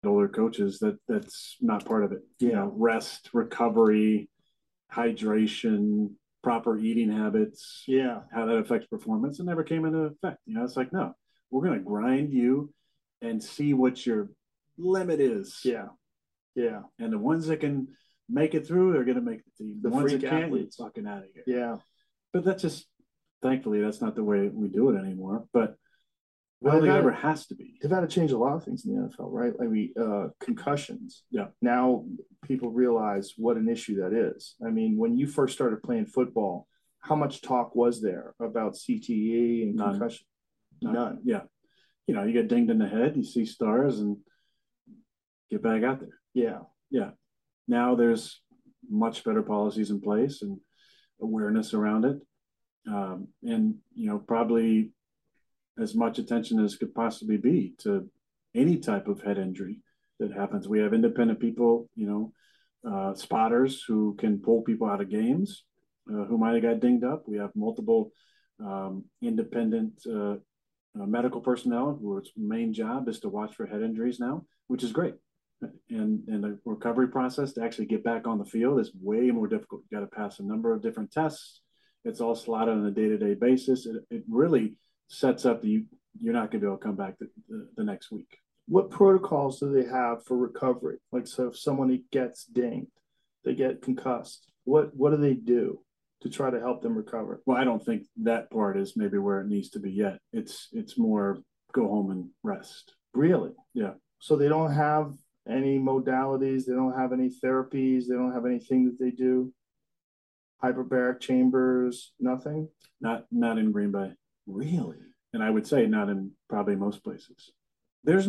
older coaches that's not part of it. Yeah. Rest, recovery, hydration, proper eating habits, Yeah. how that affects performance, it never came into effect. It's like, no, we're going to grind you and see what your limit is. Yeah. Yeah. And the ones that can make it through, they're going to make the team. The ones freak that can't, athletes. fucking out of here. Yeah. But that's just, thankfully, that's not the way we do it anymore. But I Well, don't think it ever has to be. they've had to change a lot of things in the NFL, right? I mean, concussions. Yeah. Now people realize what an issue that is. I mean, when you first started playing football, how much talk was there about CTE and None. concussion? None. Yeah. You get dinged in the head, you see stars, and get back out there. Yeah. Yeah. Now there's much better policies in place and awareness around it. And, probably as much attention as could possibly be to any type of head injury that happens. We have independent people, spotters who can pull people out of games who might have got dinged up. We have multiple independent medical personnel whose main job is to watch for head injuries now, which is great. And the recovery process to actually get back on the field is way more difficult. You got to pass a number of different tests. It's all slotted on a day-to-day basis. It really sets up you're not going to be able to come back the next week. What protocols do they have for recovery? Like, so if someone gets dinged, they get concussed, what do they do to try to help them recover? Well, I don't think that part is maybe where it needs to be yet. It's more go home and rest. Really? Yeah. So they don't have any modalities, they don't have any therapies, they don't have anything that they do? Hyperbaric chambers, nothing? Not in Green Bay. Really? And I would say not in probably most places. There's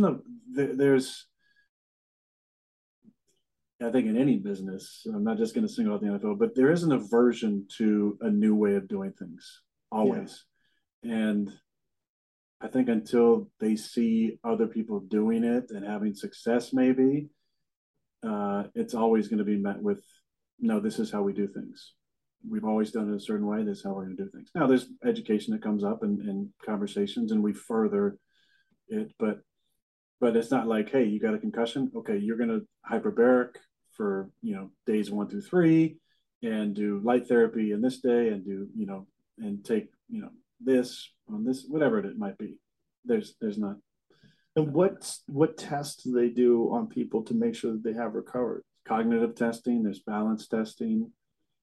I think in any business, I'm not just going to single out the NFL, but there is an aversion to a new way of doing things always. Yeah. And I think until they see other people doing it and having success, maybe it's always going to be met with, no, this is how we do things. We've always done it a certain way. This is how we're going to do things. Now, there's education that comes up and conversations, and we further it. But it's not like, hey, you got a concussion. Okay, you're going to hyperbaric for days 1 through 3, and do light therapy in this day, and do and take this on this, whatever it might be. There's not. And what tests do they do on people to make sure that they have recovered? Cognitive testing. There's balance testing.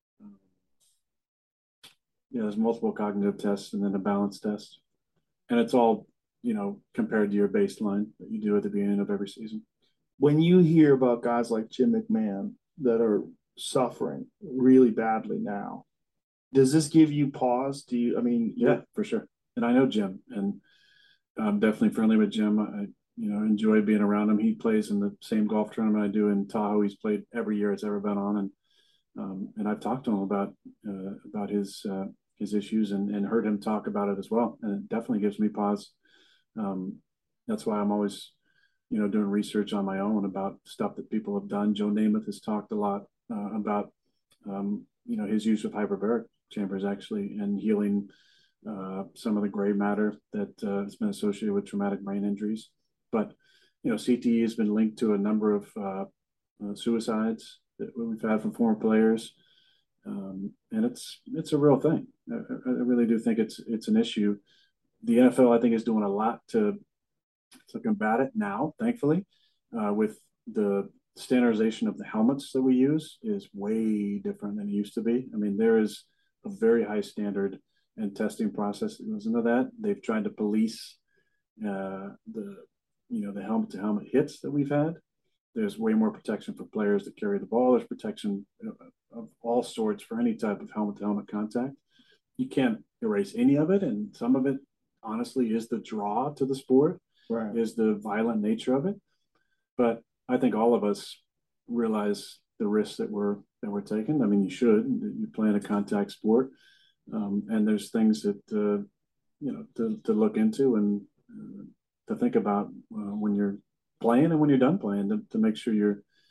There's multiple cognitive tests and then a balance test. And it's all, compared to your baseline that you do at the beginning of every season. When you hear about guys like Jim McMahon that are suffering really badly now, does this give you pause? Yeah, for sure. And I know Jim, and I'm definitely friendly with Jim. I enjoy being around him. He plays in the same golf tournament I do in Tahoe. He's played every year it's ever been on. And I've talked to him about his issues and heard him talk about it as well. And it definitely gives me pause. That's why I'm always, doing research on my own about stuff that people have done. Joe Namath has talked a lot about, his use of hyperbaric chambers actually, and healing some of the gray matter that has been associated with traumatic brain injuries. But, CTE has been linked to a number of suicides that we've had from former players. And it's a real thing. I really do think it's an issue. The NFL, I think, is doing a lot to combat it now, thankfully, with the standardization of the helmets that we use is way different than it used to be. I mean, there is a very high standard and testing process that goes into that. They've tried to police the helmet to helmet hits that we've had. There's way more protection for players that carry the ball. There's protection of all sorts for any type of helmet to helmet contact. You can't erase any of it, and some of it honestly is the draw to the sport, right, is the violent nature of it. But I think all of us realize the risks that we're taking. I mean, you should. You play in a contact sport, and there's things that to look into and to think about when you're playing and when you're done playing to make sure you're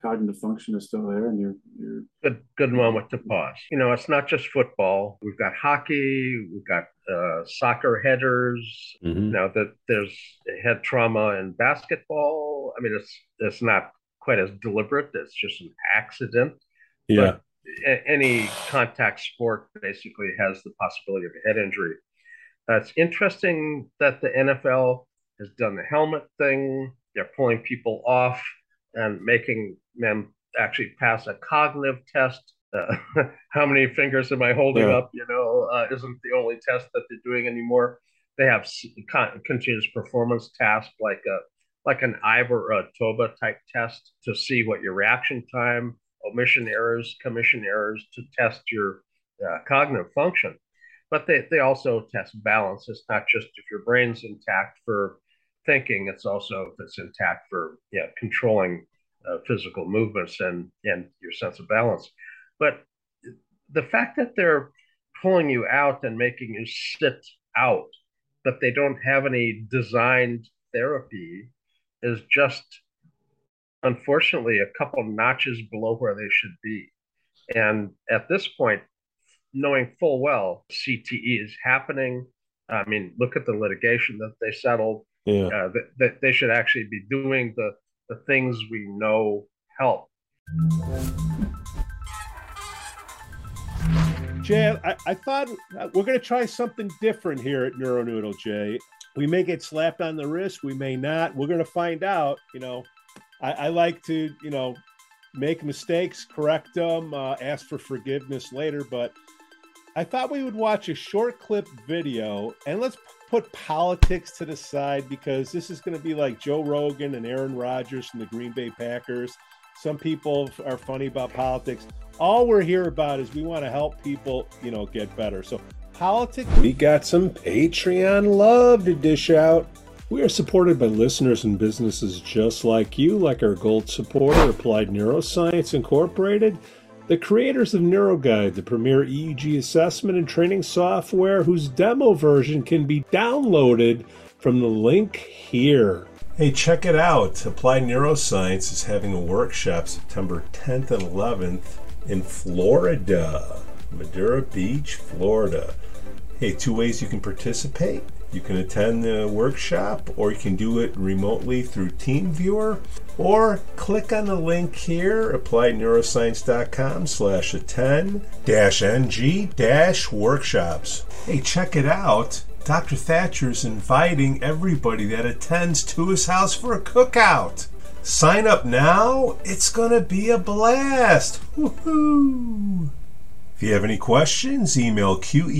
cognitive function is still there, and you're Good moment to pause. It's not just football. We've got hockey, we've got soccer headers. Hmm. That there's head trauma in basketball. I mean, it's not quite as deliberate. It's just an accident. Yeah. But any contact sport basically has the possibility of a head injury. It's interesting that the NFL has done the helmet thing. They're pulling people off and making them actually pass a cognitive test. How many fingers am I holding Yeah. up? Isn't the only test that they're doing anymore. They have continuous performance tasks like an IBA or a TOBA type test to see what your reaction time, omission errors, commission errors to test your cognitive function. But they also test balance. It's not just if your brain's intact for thinking, it's also if it's intact for controlling physical movements and your sense of balance. But the fact that they're pulling you out and making you sit out, but they don't have any designed therapy, is just unfortunately a couple notches below where they should be. And at this point, knowing full well CTE is happening, I mean, look at the litigation that they settled. Yeah. That they should actually be doing the things we know help. Jay, I thought we're going to try something different here at NeuroNoodle, Jay. We may get slapped on the wrist. We may not. We're going to find out. I like to, make mistakes, correct them, ask for forgiveness later. But I thought we would watch a short clip video, and let's put politics to the side, because this is going to be like Joe Rogan and Aaron Rodgers from the Green Bay Packers. Some people are funny about politics. All we're here about is we want to help people, get better. So politics. We got some Patreon love to dish out. We are supported by listeners and businesses just like you, like our gold supporter, Applied Neuroscience Incorporated, the creators of NeuroGuide, the premier EEG assessment and training software, whose demo version can be downloaded from the link here. Hey, check it out. Applied Neuroscience is having a workshop September 10th and 11th in Florida, Madera Beach, Florida. Hey, 2 ways you can participate. You can attend the workshop, or you can do it remotely through TeamViewer, or click on the link here, appliedneuroscience.com/attend-ng-workshops. Hey, check it out. Dr. Thatcher's inviting everybody that attends to his house for a cookout. Sign up now. It's going to be a blast. Woohoo! If you have any questions, email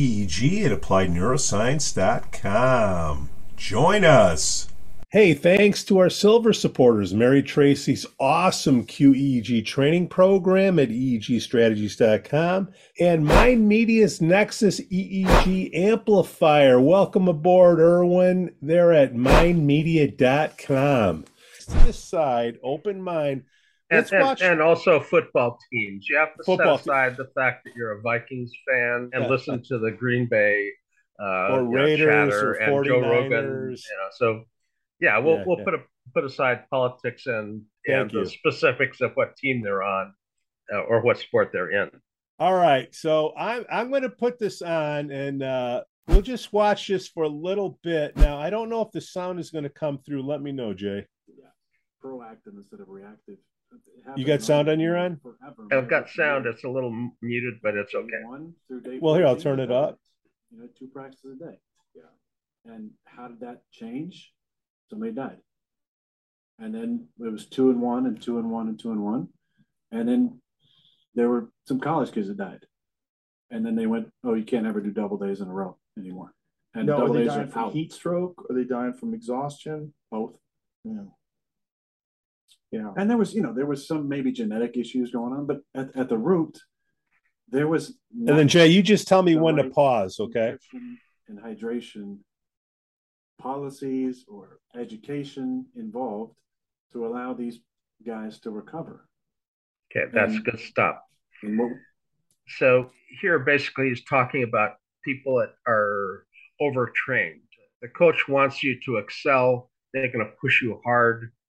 qeeg@appliedneuroscience.com. Join us. Hey, thanks to our silver supporters, Mary Tracy's awesome QEEG training program at eegstrategies.com, and Mind Media's Nexus EEG amplifier. Welcome aboard, Erwin. They're at mindmedia.com. To this side, open mind. Let's watch. And also football teams. You have to set aside the fact that you're a Vikings fan and listen to the Green Bay or Raiders chatter or 49ers. And Joe Rogan. So we'll put aside politics and the specifics of what team they're on or what sport they're in. All right, so I'm going to put this on, and we'll just watch this for a little bit. Now, I don't know if the sound is going to come through. Let me know, Jay. Yeah, proactive instead of reactive. You got sound on your end? I've got sound. It's a little muted, but it's okay. Well, here, I'll turn it up. 2 practices a day. Yeah. And how did that change? Somebody died. And then it was 2 and 1 and 2 and 1 and 2 and 1. And then there were some college kids that died. And then they went, oh, you can't ever do double days in a row anymore. And no, double are they days dying from heat stroke? Are they dying from exhaustion? Both. Yeah. Yeah. And there was some maybe genetic issues going on, but at the root, there was. And then Jay, you just tell me when to pause, okay? And hydration policies or education involved to allow these guys to recover. Okay, that's good stuff. So here basically he's talking about people that are overtrained. The coach wants you to excel. They're going to push you hard.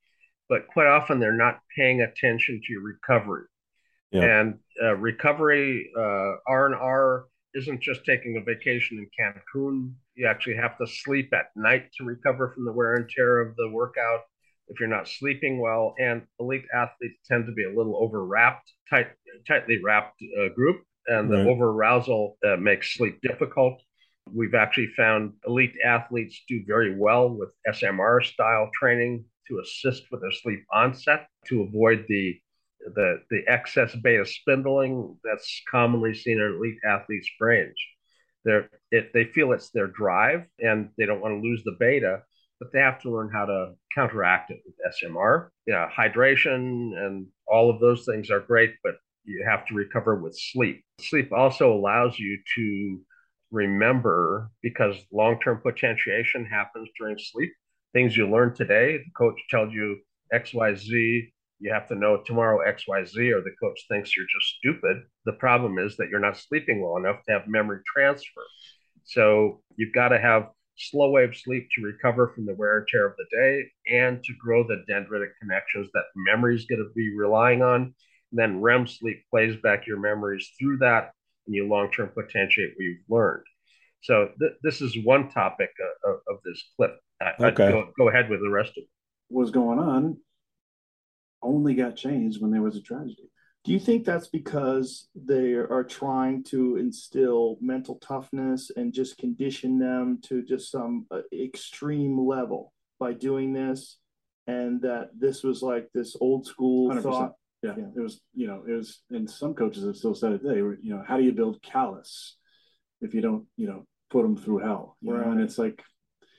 but quite often they're not paying attention to your recovery. Yeah. And recovery, R&R isn't just taking a vacation in Cancun. You actually have to sleep at night to recover from the wear and tear of the workout if you're not sleeping well. And elite athletes tend to be a little overwrapped, tightly wrapped group, and the Right. over arousal makes sleep difficult. We've actually found elite athletes do very well with SMR style training to assist with their sleep onset to avoid the excess beta spindling that's commonly seen in elite athletes' brains. They feel it's their drive and they don't want to lose the beta, but they have to learn how to counteract it with SMR. Yeah, hydration and all of those things are great, but you have to recover with sleep. Sleep also allows you to remember because long-term potentiation happens during sleep. Things you learn today, the coach tells you XYZ, you have to know tomorrow XYZ, or the coach thinks you're just stupid. The problem is that you're not sleeping well enough to have memory transfer. So you've got to have slow wave sleep to recover from the wear and tear of the day and to grow the dendritic connections that memory is going to be relying on. And then REM sleep plays back your memories through that and you long-term potentiate what you've learned. So this is one topic of this clip. I'd Okay. go ahead with the rest of it. What was going on only got changed when there was a tragedy. Do you think that's because they are trying to instill mental toughness and just condition them to just some extreme level by doing this? And that this was like this old school 100%. thought. Yeah, it was, and some coaches have still said it today, how do you build callous if you don't, put them through hell? Right. And it's like,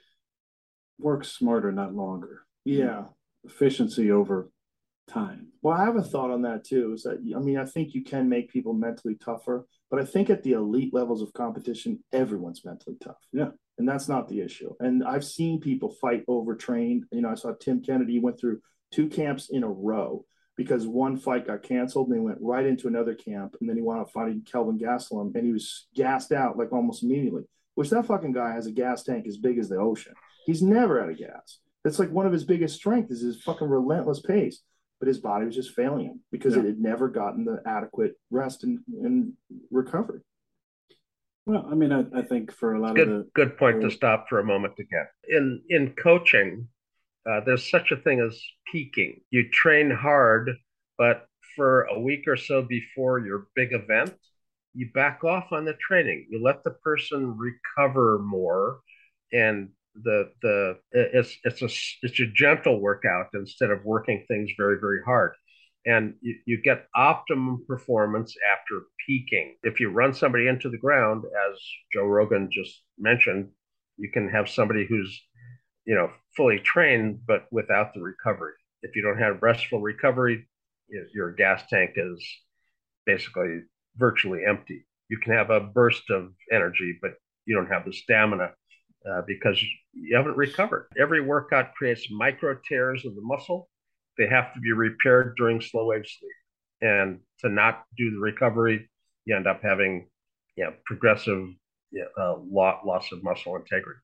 work smarter, not longer. Yeah. Efficiency over time. Well, I have a thought on that too. Is that I think you can make people mentally tougher, but I think at the elite levels of competition, everyone's mentally tough. Yeah. And that's not the issue. And I've seen people fight overtrained. I saw Tim Kennedy went through 2 camps in a row because one fight got canceled and they went right into another camp. And then he wound up fighting Kelvin Gastelum and he was gassed out like almost immediately, which that fucking guy has a gas tank as big as the ocean. He's never out of gas. That's like one of his biggest strengths is his fucking relentless pace. But his body was just failing him because it had never gotten the adequate rest and recovery. Well, I mean, I think for a lot good, of the good point to stop for a moment again. In coaching, there's such a thing as peaking. You train hard, but for a week or so before your big event, you back off on the training. You let the person recover more, and it's a gentle workout instead of working things very, very hard. And you get optimum performance after peaking. If you run somebody into the ground, as Joe Rogan just mentioned, you can have somebody who's fully trained, but without the recovery. If you don't have restful recovery, your gas tank is basically virtually empty. You can have a burst of energy, but you don't have the stamina because you haven't recovered. Every workout creates micro tears of the muscle. They have to be repaired during slow wave sleep. And to not do the recovery, you end up having progressive loss of muscle integrity.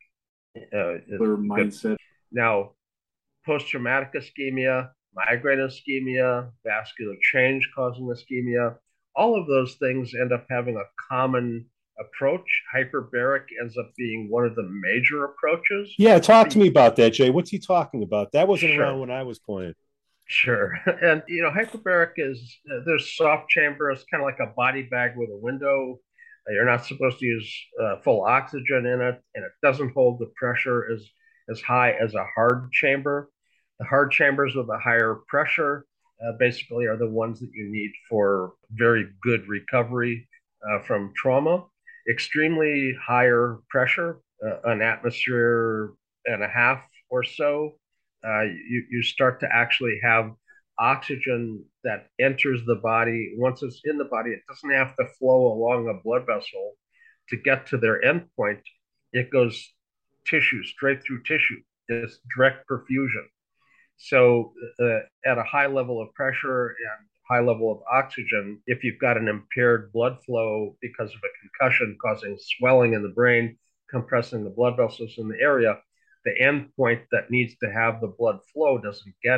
mindset. Now, post-traumatic ischemia, migraine ischemia, vascular change causing ischemia, all of those things end up having a common approach. Hyperbaric ends up being one of the major approaches. Yeah, talk to me about that, Jay. What's he talking about? That wasn't around when I was playing. Sure. And, hyperbaric is, there's soft chamber. It's kind of like a body bag with a window. You're not supposed to use full oxygen in it, and it doesn't hold the pressure as high as a hard chamber. The hard chambers with a higher pressure basically are the ones that you need for very good recovery from trauma. Extremely higher pressure, an atmosphere and a half or so, you start to actually have oxygen that enters the body. Once it's in the body, it doesn't have to flow along a blood vessel to get to their endpoint. It goes straight through tissue. It's direct perfusion. So at a high level of pressure and high level of oxygen, if you've got an impaired blood flow because of a concussion causing swelling in the brain, compressing the blood vessels in the area, the end point that needs to have the blood flow doesn't get it.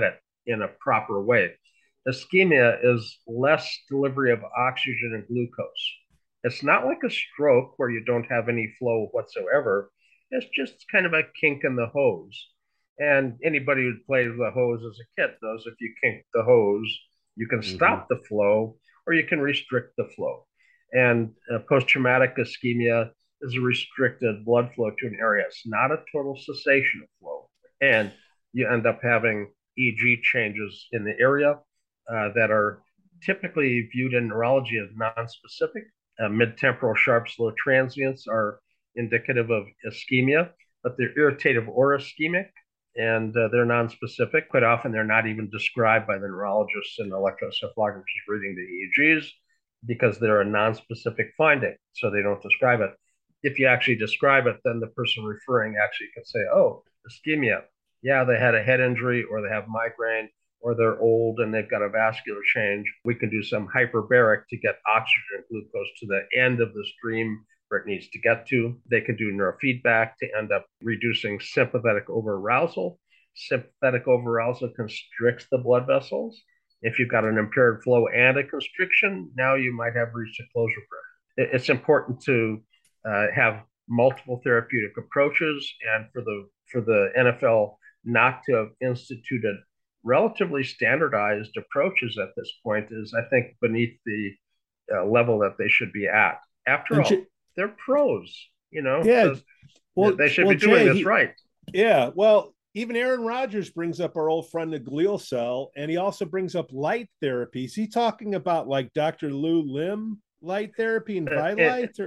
in a proper way. Ischemia is less delivery of oxygen and glucose. It's not like a stroke where you don't have any flow whatsoever. It's just kind of a kink in the hose. And anybody who played with a hose as a kid knows if you kink the hose, you can stop the flow or you can restrict the flow. And post-traumatic ischemia is a restricted blood flow to an area. It's not a total cessation of flow. And you end up having EG changes in the area that are typically viewed in neurology as nonspecific. Mid-temporal sharp slow transients are indicative of ischemia, but they're irritative or ischemic, and they're nonspecific. Quite often, they're not even described by the neurologists and electroencephalographers reading the EEGs because they're a nonspecific finding, so they don't describe it. If you actually describe it, then the person referring actually can say, oh, ischemia. Yeah, they had a head injury or they have migraine or they're old and they've got a vascular change. We can do some hyperbaric to get oxygen and glucose to the end of the stream where it needs to get to. They can do neurofeedback to end up reducing sympathetic overarousal. Sympathetic overarousal constricts the blood vessels. If you've got an impaired flow and a constriction, now you might have reached a closure pressure. It's important to have multiple therapeutic approaches, and for the NFL not to have instituted relatively standardized approaches at this point is, I think, beneath the level that they should be at. After all, they're pros, Yeah, well, they should be doing this right. Yeah, well, even Aaron Rodgers brings up our old friend the glial cell, and he also brings up light therapy. Is he talking about like Dr. Lou Lim light therapy and Vitalight?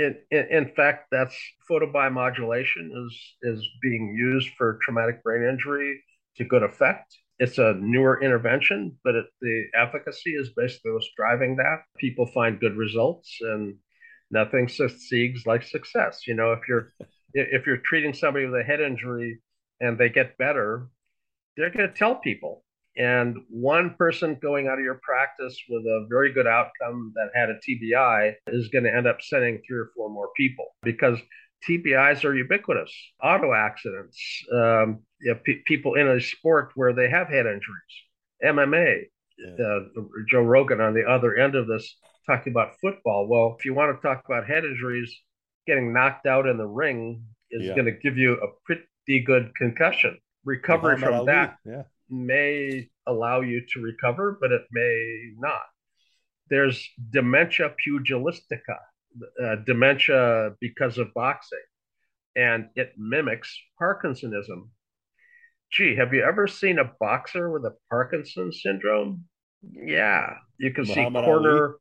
In fact, that's photobiomodulation is being used for traumatic brain injury to good effect. It's a newer intervention, but the efficacy is basically what's driving that. People find good results, and nothing succeeds like success. If you're treating somebody with a head injury and they get better, they're going to tell people. And one person going out of your practice with a very good outcome that had a TBI is going to end up sending 3 or 4 more people because TBIs are ubiquitous. Auto accidents, people in a sport where they have head injuries, MMA. Joe Rogan on the other end of this talking about football. Well, if you want to talk about head injuries, getting knocked out in the ring is going to give you a pretty good concussion. Recovery from that may allow you to recover, but it may not. There's dementia pugilistica, dementia because of boxing, and it mimics Parkinsonism. Gee, have you ever seen a boxer with a Parkinson's syndrome? Yeah, you can see corner.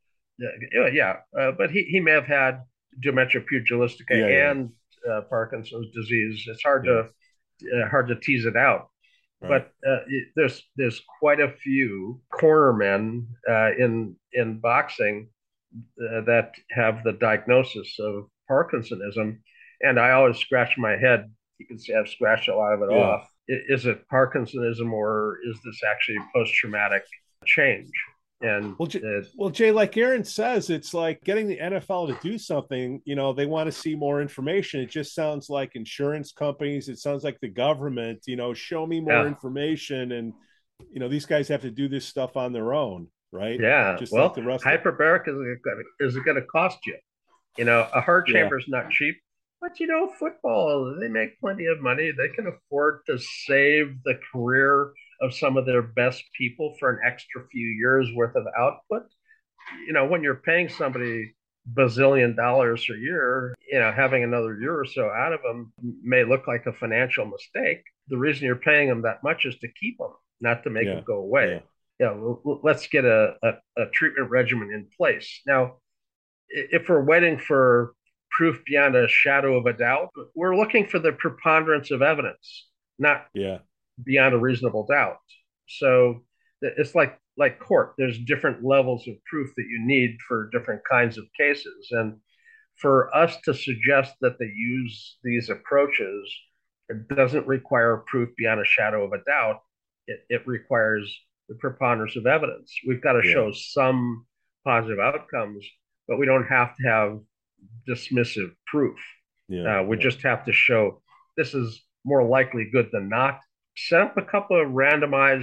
But he may have had dementia pugilistica and Parkinson's disease. It's hard to tease it out. Right. But there's quite a few cornermen in boxing that have the diagnosis of Parkinsonism, and I always scratch my head. You can see I've scratched a lot of it off. Is it Parkinsonism or is this actually post-traumatic change? And Jay, like Aaron says, it's like getting the NFL to do something. They want to see more information. It just sounds like insurance companies. It sounds like the government. Show me more information, and these guys have to do this stuff on their own, right? Yeah. Just well, like the rest hyperbaric is it going to cost you? A heart chamber is not cheap. But football, they make plenty of money. They can afford to save the career of some of their best people for an extra few years worth of output. When you're paying somebody bazillion dollars a year, having another year or so out of them may look like a financial mistake. The reason you're paying them that much is to keep them, not to make them go away. Let's get a treatment regimen in place. Now, if we're waiting for proof beyond a shadow of a doubt, we're looking for the preponderance of evidence, not beyond a reasonable doubt. So it's like court. There's different levels of proof that you need for different kinds of cases. And for us to suggest that they use these approaches, it doesn't require proof beyond a shadow of a doubt. It requires the preponderance of evidence. We've got to show some positive outcomes, but we don't have to have dismissive proof. We just have to show this is more likely good than not. Set up a couple of randomized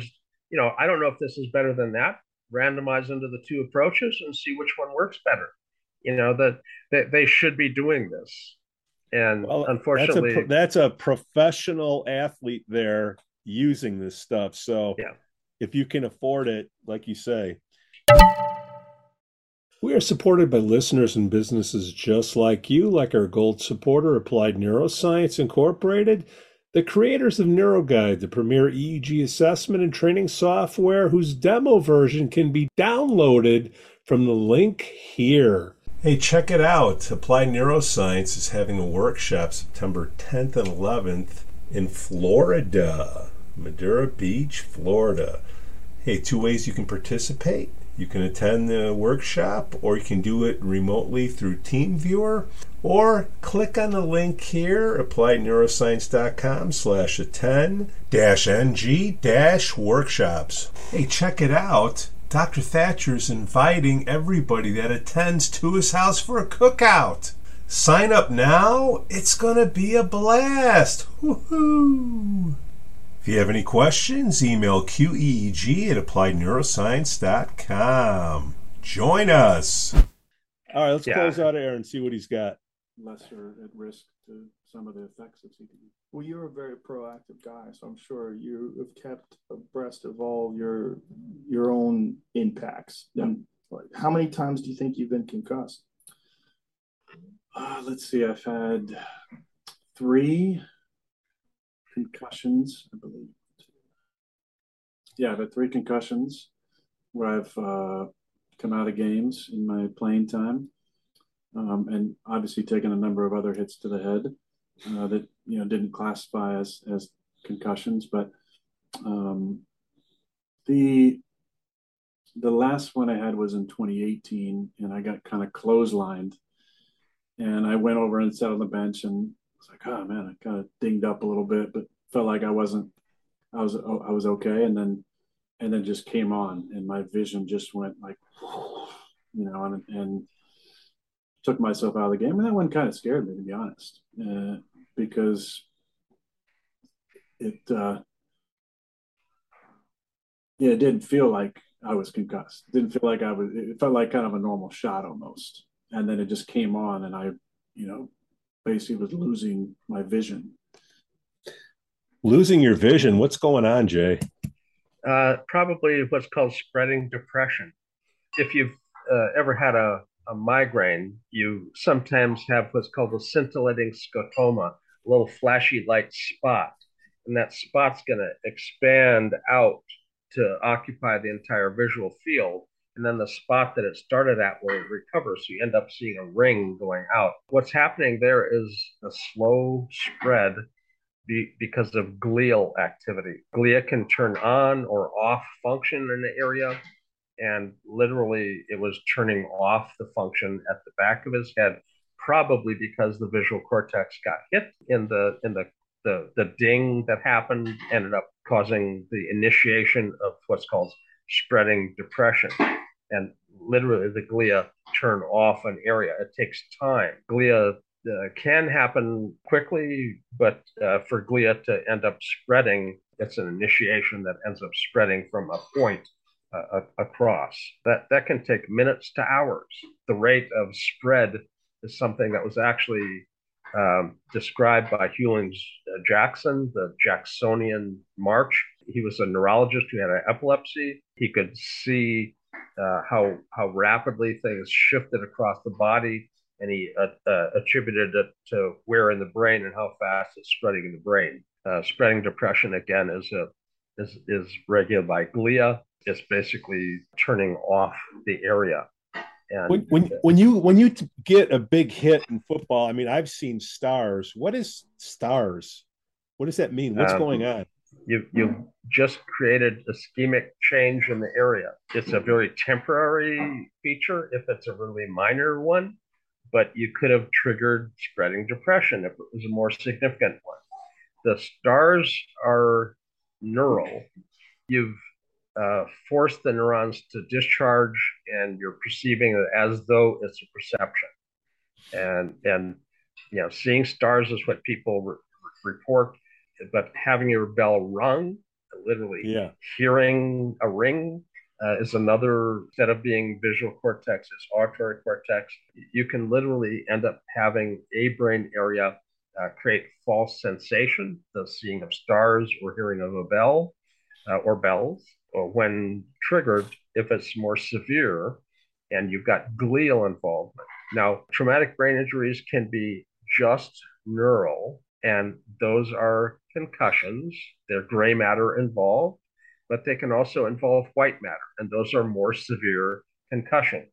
I don't know if this is better than that. Randomize into the two approaches and see which one works better. That they should be doing this. And Well, unfortunately, that's a professional athlete there using this stuff. So yeah. if you can afford it, like you say. We are supported by listeners and businesses just like you, like our gold supporter, Applied Neuroscience Incorporated, the creators of NeuroGuide, the premier EEG assessment and training software, whose demo version can be downloaded from the link here. Hey, check it out. Applied Neuroscience is having a workshop September 10th and 11th in Florida, Madera Beach, Florida. Hey, two ways you can participate. You can attend the workshop, or you can do it remotely through TeamViewer, or click on the link here, appliedneuroscience.com/attend-ng-workshops. Hey, check it out. Dr. Thatcher is inviting everybody that attends to his house for a cookout. Sign up now. It's going to be a blast. Woohoo! If you have any questions, email QEEG@appliedneuroscience.com. Join us. All right, let's close out Aaron and see what he's got. Lesser at risk to some of the effects of CTE. Well, you're a very proactive guy, so I'm sure you have kept abreast of all your own impacts. Yeah. And how many times do you think you've been concussed? Let's see. I've had 3 concussions, I believe. Yeah, I've had 3 concussions where I've come out of games in my playing time, and obviously taken a number of other hits to the head that didn't classify as concussions. But the last one I had was in 2018, and I got kind of clotheslined, and I went over and sat on the bench and was like, oh man, I kind of dinged up a little bit, but felt like I was okay. And then just came on, and my vision just went like, and took myself out of the game. And that one kind of scared me, to be honest, because it didn't feel like I was concussed. It didn't feel like it felt like kind of a normal shot almost. And then it just came on, and I, basically was losing my vision. Losing your vision? What's going on, Jay? Probably what's called spreading depression. If you've ever had a migraine, you sometimes have what's called a scintillating scotoma, a little flashy light spot. And that spot's going to expand out to occupy the entire visual field. And then the spot that it started at will recover. So you end up seeing a ring going out. What's happening there is a slow spread because of glial activity. Glia can turn on or off function in the area. And literally it was turning off the function at the back of his head, probably because the visual cortex got hit in the ding that happened, ended up causing the initiation of what's called spreading depression. And literally the glia turn off an area. It takes time. Glia can happen quickly, but for glia to end up spreading, it's an initiation that ends up spreading from a point across. That can take minutes to hours. The rate of spread is something that was actually described by Hewlings Jackson, the Jacksonian March. He was a neurologist who had epilepsy. He could see how rapidly things shifted across the body, and he attributed it to where in the brain and how fast it's spreading in the brain. Spreading depression, again, is regulated by glia. It's basically turning off the area. And when you get a big hit in football, I mean, I've seen stars. What is stars? What does that mean? What's going on? You've just created ischemic change in the area. It's a very temporary feature if it's a really minor one, but you could have triggered spreading depression if it was a more significant one. The stars are neural. You've forced the neurons to discharge, and you're perceiving it as though it's a perception. And seeing stars is what people report, but having your bell rung literally Yeah. hearing a ring is another. Instead of being visual cortex, is auditory cortex. You can literally end up having a brain area create false sensation, the seeing of stars or hearing of a bell or bells, or when triggered, if it's more severe and you've got glial involvement. Now, traumatic brain injuries can be just neural, and those are concussions. They're gray matter involved, but they can also involve white matter, and those are more severe concussions.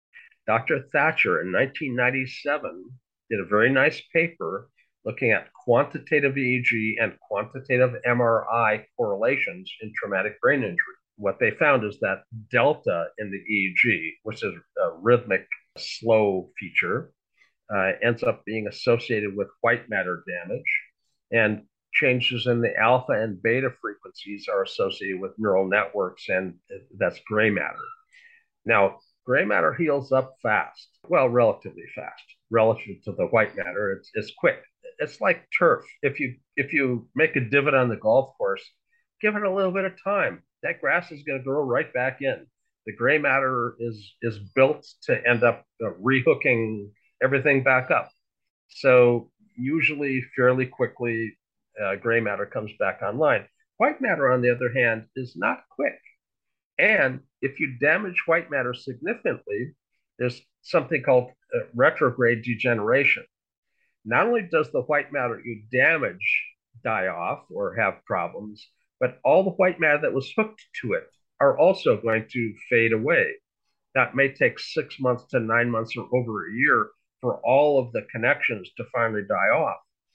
Dr. Thatcher in 1997 did a very nice paper looking at quantitative EEG and quantitative MRI correlations in traumatic brain injury. What they found is that delta in the EEG, which is a rhythmic slow feature, ends up being associated with white matter damage, and changes in the alpha and beta frequencies are associated with neural networks, and that's gray matter. Now, gray matter heals up fast, well, relatively fast, relative to the white matter. It's quick. It's like turf. If you make a divot on the golf course, give it a little bit of time. That grass is going to grow right back in. The gray matter is built to end up rehooking everything back up. So usually, fairly quickly, gray matter comes back online. White matter, on the other hand, is not quick. And if you damage white matter significantly, there's something called retrograde degeneration. Not only does the white matter you damage die off or have problems, but all the white matter that was hooked to it are also going to fade away. That may take 6 months to 9 months or over a year for all of the connections to finally die off.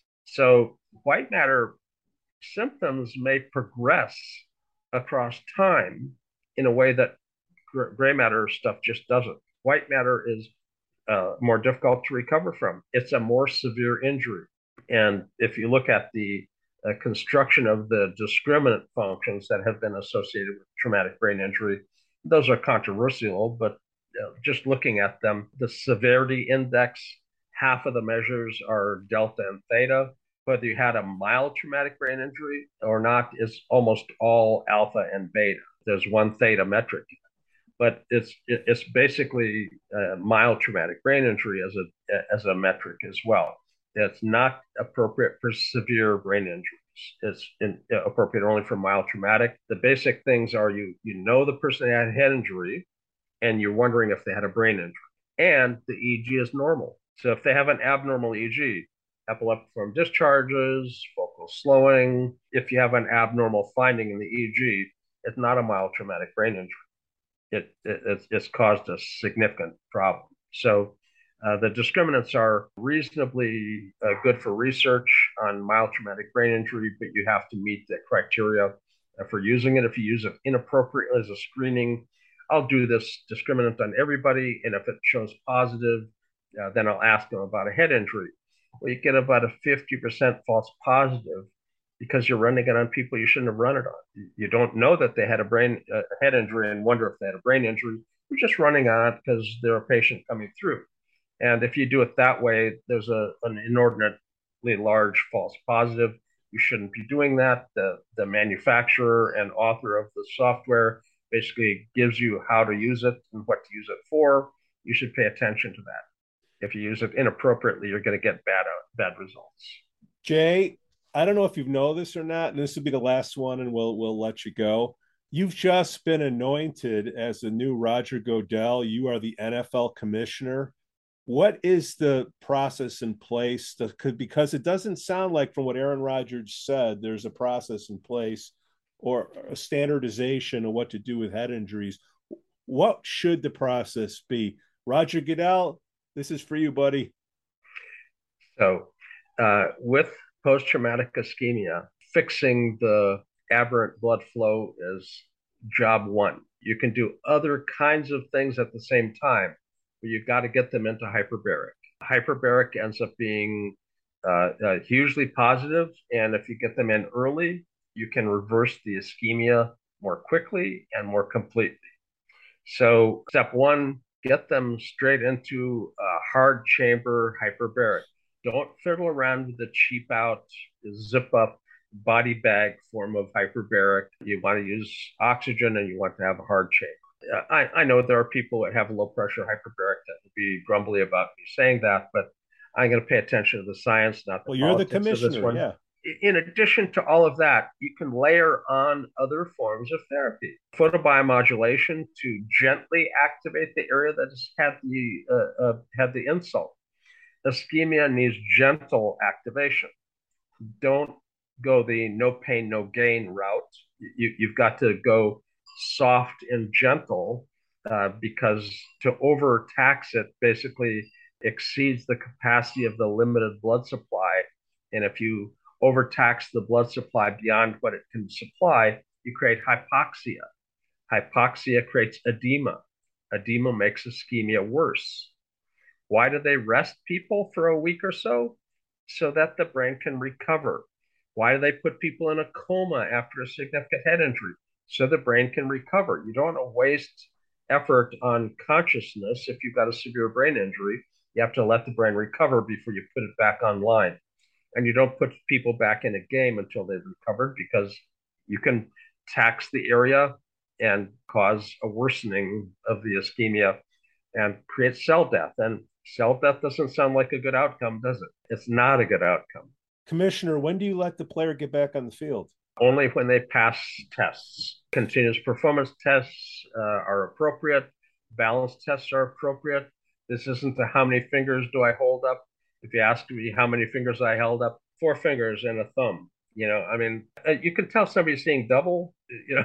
So white matter symptoms may progress across time in a way that gray matter stuff just doesn't. White matter is more difficult to recover from. It's a more severe injury. And if you look at the construction of the discriminant functions that have been associated with traumatic brain injury, those are controversial, but just looking at them, the severity index, half of the measures are delta and theta. Whether you had a mild traumatic brain injury or not is almost all alpha and beta. There's one theta metric, but it's basically a mild traumatic brain injury as a metric as well. It's not appropriate for severe brain injuries. It's appropriate only for mild traumatic. The basic things are you know the person had a head injury, and you're wondering if they had a brain injury, and the EEG is normal. So if they have an abnormal EEG, epileptiform discharges, focal slowing, if you have an abnormal finding in the EEG, it's not a mild traumatic brain injury. It's caused a significant problem. So the discriminants are reasonably good for research on mild traumatic brain injury, but you have to meet the criteria for using it. If you use it inappropriately as a screening, I'll do this discriminant on everybody, and if it shows positive, then I'll ask them about a head injury. Well, you get about a 50% false positive because you're running it on people you shouldn't have run it on. You don't know that they had a head injury and wonder if they had a brain injury. You're just running on it because they're a patient coming through. And if you do it that way, there's an inordinately large false positive. You shouldn't be doing that. The manufacturer and author of the software basically gives you how to use it and what to use it for. You should pay attention to that. If you use it inappropriately, you're going to get bad results. Jay, I don't know if you know this or not, and this will be the last one, and we'll let you go. You've just been anointed as the new Roger Goodell. You are the NFL commissioner. What is the process in place? Because it doesn't sound like, from what Aaron Rodgers said, there's a process in place or a standardization of what to do with head injuries. What should the process be? Roger Goodell, this is for you, buddy. So with post-traumatic ischemia, fixing the aberrant blood flow is job one. You can do other kinds of things at the same time, but you've got to get them into hyperbaric. Hyperbaric ends up being hugely positive, and if you get them in early, you can reverse the ischemia more quickly and more completely. So step one, get them straight into a hard chamber hyperbaric. Don't fiddle around with the cheap out, zip up. body bag form of hyperbaric. You want to use oxygen and you want to have a hard chamber. I know there are people that have low pressure hyperbaric that would be grumbly about me saying that, but I'm going to pay attention to the science, not the Well, you're the politics of this commissioner. one. Yeah. In addition to all of that, you can layer on other forms of therapy. Photobiomodulation to gently activate the area that has had the insult. Ischemia needs gentle activation. Don't go the no pain, no gain route. You've got to go soft and gentle because to overtax it basically exceeds the capacity of the limited blood supply. And if you overtax the blood supply beyond what it can supply, you create hypoxia. Hypoxia creates edema. Edema makes ischemia worse. Why do they rest people for a week or so? So that the brain can recover. Why do they put people in a coma after a significant head injury? So the brain can recover. You don't want to waste effort on consciousness if you've got a severe brain injury. You have to let the brain recover before you put it back online. And you don't put people back in a game until they've recovered because you can tax the area and cause a worsening of the ischemia and create cell death. And cell death doesn't sound like a good outcome, does it? It's not a good outcome. Commissioner, when do you let the player get back on the field? Only when they pass tests. Continuous performance tests are appropriate. Balance tests are appropriate. This isn't the how many fingers do I hold up. If you ask me how many fingers I held up, 4 fingers and a thumb. I mean, you can tell somebody's seeing double.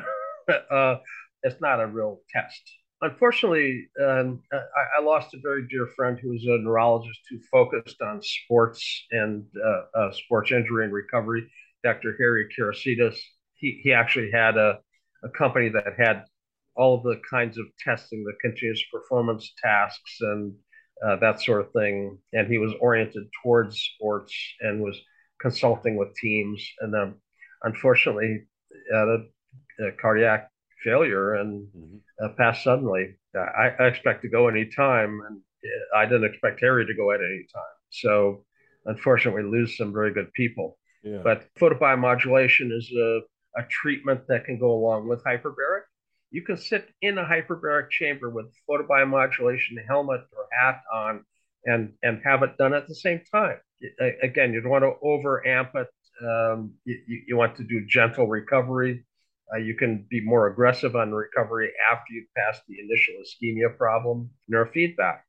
It's not a real test. Unfortunately, I lost a very dear friend who was a neurologist who focused on sports and sports injury and recovery, Dr. Harry Karasidis. He actually had a company that had all of the kinds of testing, the continuous performance tasks and that sort of thing. And he was oriented towards sports and was consulting with teams. And then, unfortunately, had a cardiac failure and passed suddenly. I expect to go anytime, and I didn't expect Harry to go at any time. So, unfortunately, we lose some very good people. Yeah. But photobiomodulation is a treatment that can go along with hyperbaric. You can sit in a hyperbaric chamber with photobiomodulation helmet or hat on and have it done at the same time. Again, you don't want to over amp it. You want to do gentle recovery. You can be more aggressive on recovery after you've passed the initial ischemia problem. Neurofeedback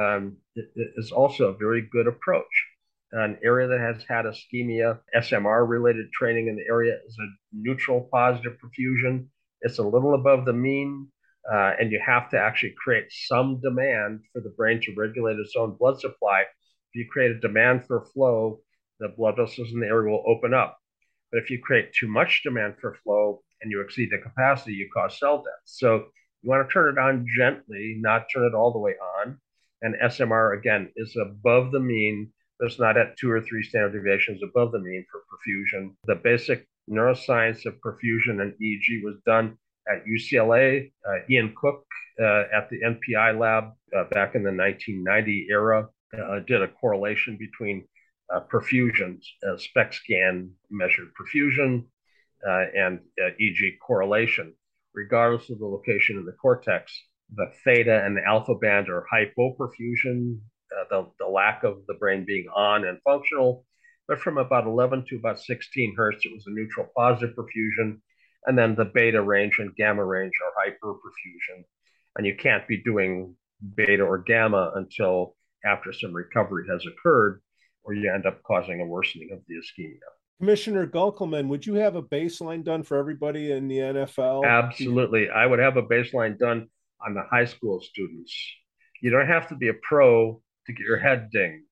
is also a very good approach. An area that has had ischemia, SMR-related training in the area is a neutral positive perfusion. It's a little above the mean, and you have to actually create some demand for the brain to regulate its own blood supply. If you create a demand for flow, the blood vessels in the area will open up. But if you create too much demand for flow and you exceed the capacity, you cause cell death. So you want to turn it on gently, not turn it all the way on. And SMR, again, is above the mean. It's not at 2 or 3 standard deviations above the mean for perfusion. The basic neuroscience of perfusion and EEG was done at UCLA. Ian Cook at the NPI lab back in the 1990 era did a correlation between perfusions, SPECT scan measured perfusion, and EEG correlation. Regardless of the location in the cortex, the theta and the alpha band are hypoperfusion, the lack of the brain being on and functional. But from about 11 to about 16 hertz, it was a neutral positive perfusion. And then the beta range and gamma range are hyperperfusion. And you can't be doing beta or gamma until after some recovery has occurred, or you end up causing a worsening of the ischemia. Commissioner Gulkelman, would you have a baseline done for everybody in the NFL? Absolutely. I would have a baseline done on the high school students. You don't have to be a pro to get your head dinged.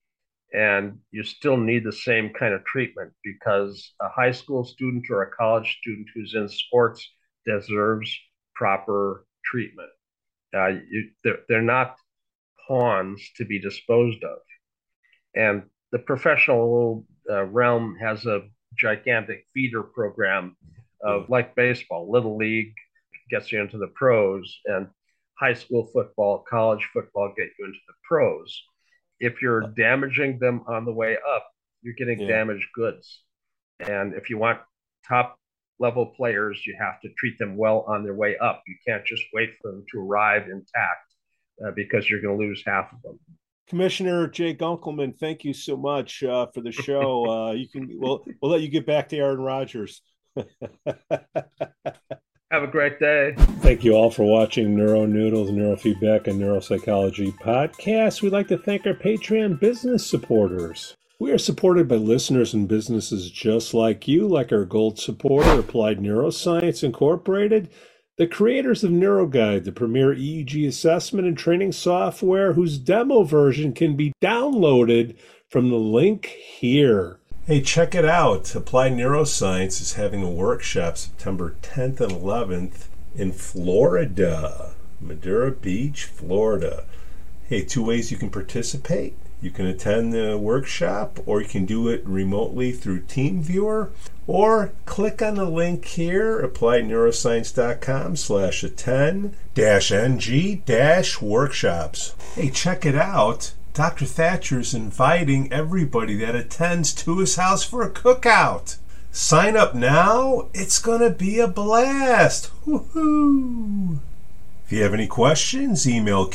And you still need the same kind of treatment because a high school student or a college student who's in sports deserves proper treatment. They're not pawns to be disposed of. And the professional realm has a gigantic feeder program of like baseball, little league gets you into the pros, and high school football, college football get you into the pros. If you're damaging them on the way up, you're getting damaged goods. And if you want top level players, you have to treat them well on their way up. You can't just wait for them to arrive intact because you're going to lose half of them. Commissioner Jay Gunkelman, thank you so much for the show. We'll let you get back to Aaron Rodgers. Have a great day. Thank you all for watching NeuroNoodles, Neurofeedback, and Neuropsychology podcast. We'd like to thank our Patreon business supporters. We are supported by listeners and businesses just like you, like our gold supporter, Applied Neuroscience Incorporated, the creators of NeuroGuide, the premier EEG assessment and training software whose demo version can be downloaded from the link here. Hey, check it out. Applied Neuroscience is having a workshop September 10th and 11th in Florida, Madera Beach, Florida. Hey, 2 ways you can participate. You can attend the workshop, or you can do it remotely through TeamViewer, or click on the link here, appliedneuroscience.com/attend-ng-workshops. Hey, check it out. Dr. Thatcher is inviting everybody that attends to his house for a cookout. Sign up now. It's going to be a blast. Woohoo! If you have any questions, email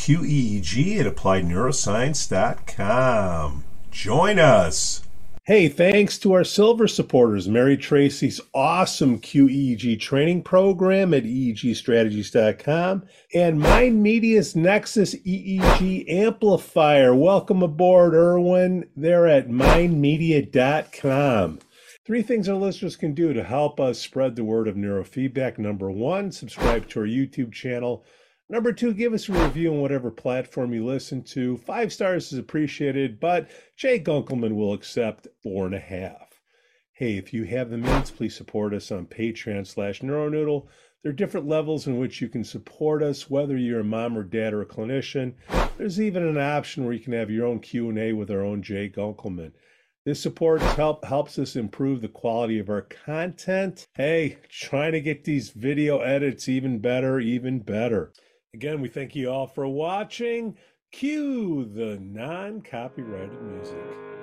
QEEG@appliedneuroscience.com. Join us. Hey, thanks to our silver supporters, Mary Tracy's awesome QEEG training program at EEGstrategies.com and Mind Media's Nexus EEG amplifier. Welcome aboard, Erwin. They're at mindmedia.com. 3 things our listeners can do to help us spread the word of neurofeedback. Number 1, subscribe to our YouTube channel. Number 2, give us a review on whatever platform you listen to. 5 stars is appreciated, but Jay Gunkelman will accept 4.5. Hey, if you have the means, please support us on Patreon/NeuroNoodle. There are different levels in which you can support us, whether you're a mom or dad or a clinician. There's even an option where you can have your own Q&A with our own Jay Gunkelman. This support helps us improve the quality of our content. Hey, trying to get these video edits even better, even better. Again, we thank you all for watching. Cue the non-copyrighted music.